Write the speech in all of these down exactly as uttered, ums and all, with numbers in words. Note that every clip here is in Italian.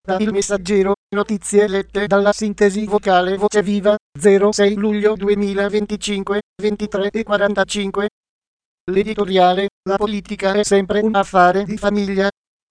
Da Il Messaggero, notizie lette dalla sintesi vocale Voce Viva, zero sei luglio duemilaventicinque, ventitré e quarantacinque. L'editoriale, la politica è sempre un affare di famiglia.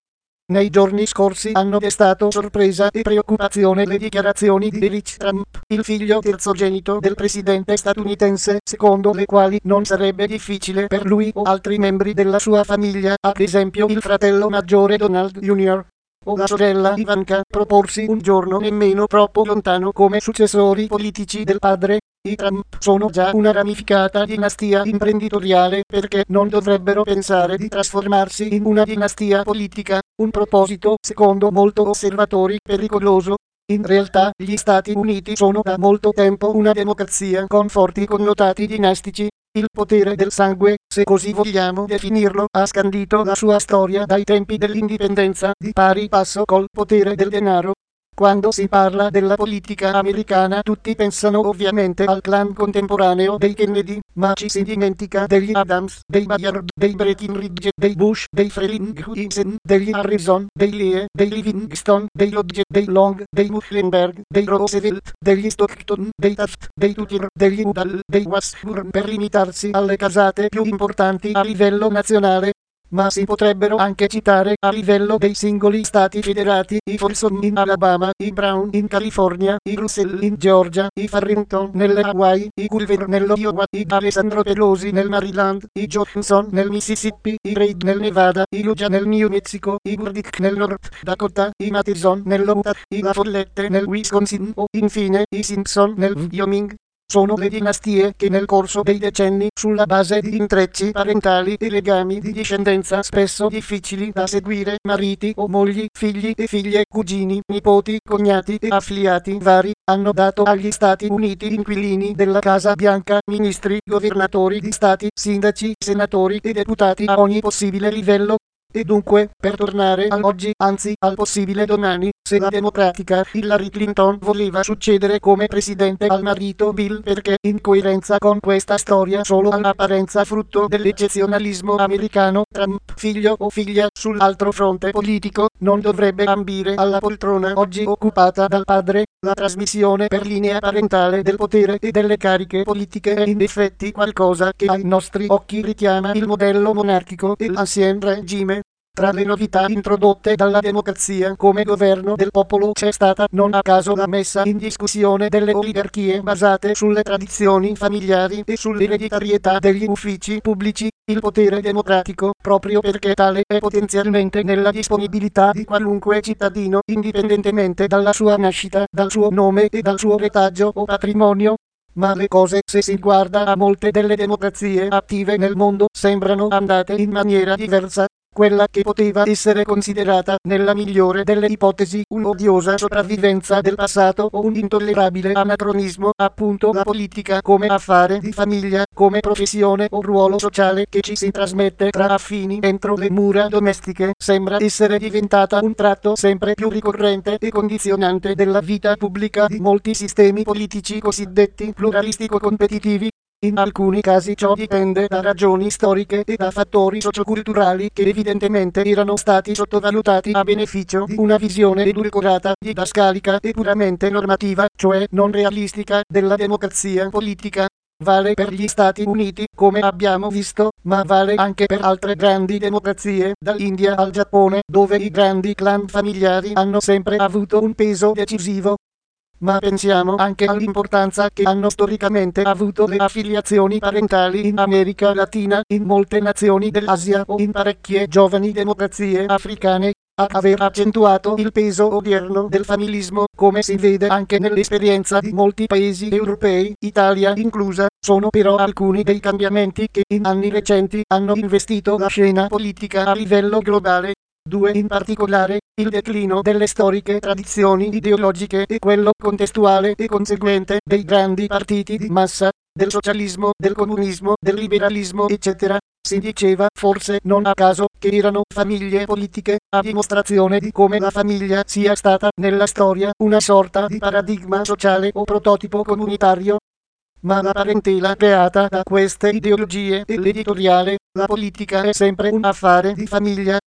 Nei giorni scorsi hanno destato sorpresa e preoccupazione le dichiarazioni di Eric Trump, il figlio terzogenito del presidente statunitense, secondo le quali non sarebbe difficile per lui o altri membri della sua famiglia, ad esempio il fratello maggiore Donald junior o la sorella Ivanka, proporsi un giorno nemmeno troppo lontano come successori politici del padre. I Trump sono già una ramificata dinastia imprenditoriale, perché non dovrebbero pensare di trasformarsi in una dinastia politica, un proposito, secondo molti osservatori, pericoloso. In realtà, gli Stati Uniti sono da molto tempo una democrazia con forti connotati dinastici. Il potere del sangue, se così vogliamo definirlo, ha scandito la sua storia dai tempi dell'indipendenza, di pari passo col potere del denaro. Quando si parla della politica americana tutti pensano ovviamente al clan contemporaneo dei Kennedy, ma ci si dimentica degli Adams, dei Bayard, dei Breckinridge, dei Bush, dei Frelinghuysen, degli Harrison, dei Lee, dei Livingston, dei Lodge, dei Long, dei Muhlenberg, dei Roosevelt, degli Stockton, dei Taft, dei Tucker, degli Udall, dei Washburn, per limitarsi alle casate più importanti a livello nazionale. Ma si potrebbero anche citare a livello dei singoli stati federati i Folsom in Alabama, i Brown in California, i Russell in Georgia, i Farrington nelle Hawaii, i Culver nello Iowa, i Alessandro Pelosi nel Maryland, i Johnson nel Mississippi, i Reid nel Nevada, i Luja nel New Mexico, i Burdick nel North Dakota, i Matheson nell'Utah, i La Follette nel Wisconsin o infine i Simpson nel Wyoming. Sono le dinastie che nel corso dei decenni, sulla base di intrecci parentali e legami di discendenza spesso difficili da seguire, mariti o mogli, figli e figlie, cugini, nipoti, cognati e affiliati vari, hanno dato agli Stati Uniti inquilini della Casa Bianca, ministri, governatori di stati, sindaci, senatori e deputati a ogni possibile livello. E dunque, per tornare all'oggi, anzi al possibile domani, se la democratica Hillary Clinton voleva succedere come presidente al marito Bill, perché in coerenza con questa storia solo all'apparenza frutto dell'eccezionalismo americano, Trump, figlio o figlia, sull'altro fronte politico, non dovrebbe ambire alla poltrona oggi occupata dal padre. La trasmissione per linea parentale del potere e delle cariche politiche è in effetti qualcosa che ai nostri occhi richiama il modello monarchico e l'ancien regime. Tra le novità introdotte dalla democrazia come governo del popolo c'è stata non a caso la messa in discussione delle oligarchie basate sulle tradizioni familiari e sull'ereditarietà degli uffici pubblici. Il potere democratico, proprio perché tale è potenzialmente nella disponibilità di qualunque cittadino, indipendentemente dalla sua nascita, dal suo nome e dal suo retaggio o patrimonio. Ma le cose, se si guarda a molte delle democrazie attive nel mondo, sembrano andate in maniera diversa. Quella che poteva essere considerata, nella migliore delle ipotesi, un'odiosa sopravvivenza del passato o un intollerabile anacronismo, appunto la politica come affare di famiglia, come professione o ruolo sociale che ci si trasmette tra affini entro le mura domestiche, sembra essere diventata un tratto sempre più ricorrente e condizionante della vita pubblica di molti sistemi politici cosiddetti pluralistico-competitivi. In alcuni casi ciò dipende da ragioni storiche e da fattori socioculturali che evidentemente erano stati sottovalutati a beneficio di una visione edulcorata, didascalica e puramente normativa, cioè non realistica, della democrazia politica. Vale per gli Stati Uniti, come abbiamo visto, ma vale anche per altre grandi democrazie, dall'India al Giappone, dove i grandi clan familiari hanno sempre avuto un peso decisivo. Ma pensiamo anche all'importanza che hanno storicamente avuto le affiliazioni parentali in America Latina, in molte nazioni dell'Asia o in parecchie giovani democrazie africane, a aver accentuato il peso odierno del familismo, come si vede anche nell'esperienza di molti paesi europei, Italia inclusa. Sono però alcuni dei cambiamenti che in anni recenti hanno investito la scena politica a livello globale. Due in particolare, il declino delle storiche tradizioni ideologiche e quello contestuale e conseguente dei grandi partiti di massa, del socialismo, del comunismo, del liberalismo eccetera. Si diceva, forse non a caso, che erano famiglie politiche, a dimostrazione di come la famiglia sia stata nella storia una sorta di paradigma sociale o prototipo comunitario. Ma la parentela creata da queste ideologie e l'editoriale, la politica è sempre un affare di famiglia.